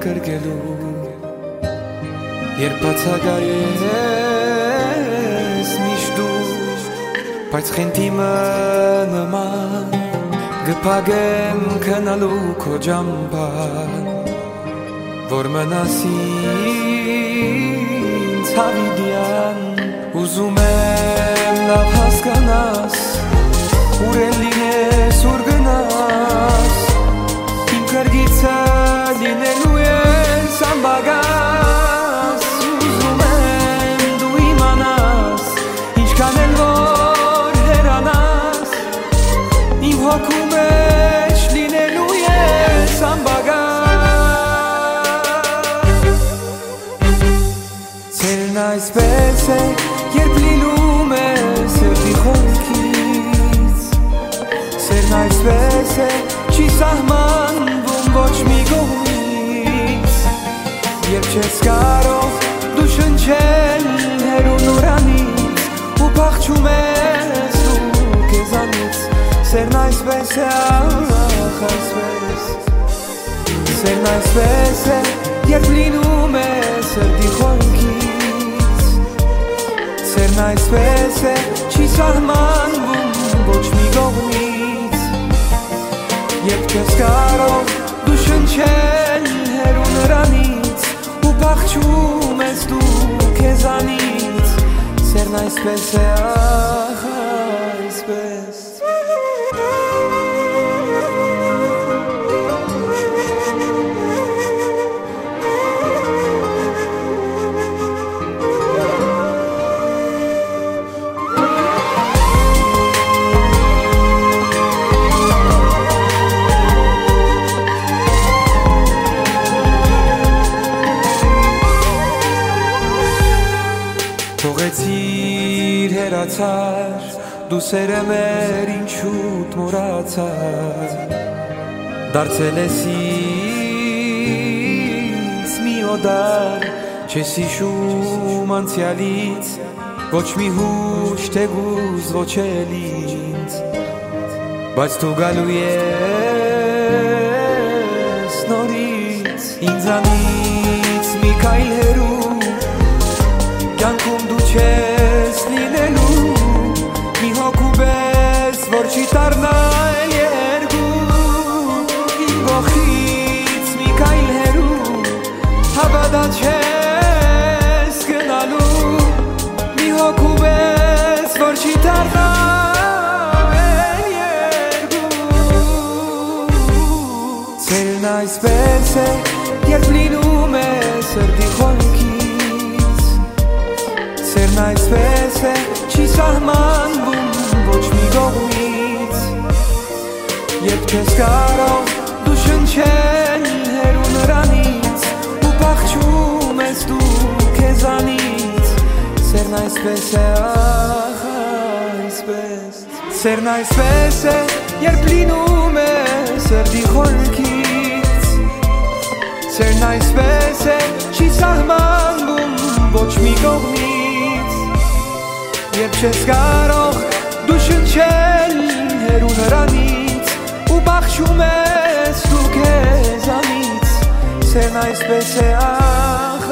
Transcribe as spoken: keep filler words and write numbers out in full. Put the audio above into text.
կրկելու երբ բացակայես միշտ դու բայց խենթիմը նման գպագեմ քնալու քո ջամբան որ մնաս ինձ հավիդյան ուզում եմ լավ հասկանաս ուր էլ լինես ուր գնաս իմ կրգիցը լինելու ես ամբագաս ուզում եմ դու իմանաս ինչքան էլ որ հերանաս իմ հոգու մեջ լինելու ես ամբագաս Ցերն այսպես է երբ լինում է սրտի խորքից Սերն այսպես է չի սահմանվում ոչ մի կողմից Երբ չես կարող դու շնչել հեռու նորանից ու փախչում ես դու քեզանից Սերն այսպես է ախ այսպես Սերն այսպես է երբ լինում է սրտի խորքից Սերն այսպես է չի սահմանվում ոչ մի կողմից Երբ չես կարող դու շնչել հեռու նրանից ու փախչում ես դու քեզանից Սերն այսպես է ախ այսպես Թողեցիր հերացար դու սերը մեր ինչուտ մոռացար դարձել ես ինձ մի օդար չես հիշում անցյալից ոչ մի հուշ թեգուզ ոչ էլ ինձ բայց դու գալու ես նորից ինձանից մի քայլ հեռու Կյանքում դու չես լինելու մի հոգու պես որ չի տառնա էլ երկու իմ գողքից մի քայլ հեռու հավատա չես գնալու մի հոգու պես որ չի տառնա էլ երկու Ցերն այսպես է երբ լինում է սրտի խորքից Սերն այսպես է չի սահմանվում ոչ մի կողմից Երբ չես կարող դու շնչել հեռու նրանից ու փախչում ես դու քեզանից Սերն այսպես է ախ այսպես Սերն այսպես է երբ լինում է սրտի խորքից Սերն այսպես է չի սահմանվում ոչ մի կողմից Երբ չես կարող դու շնչել հեռու նրանից ու փախչում ես դու քեզանից Սերն այսպես է ախ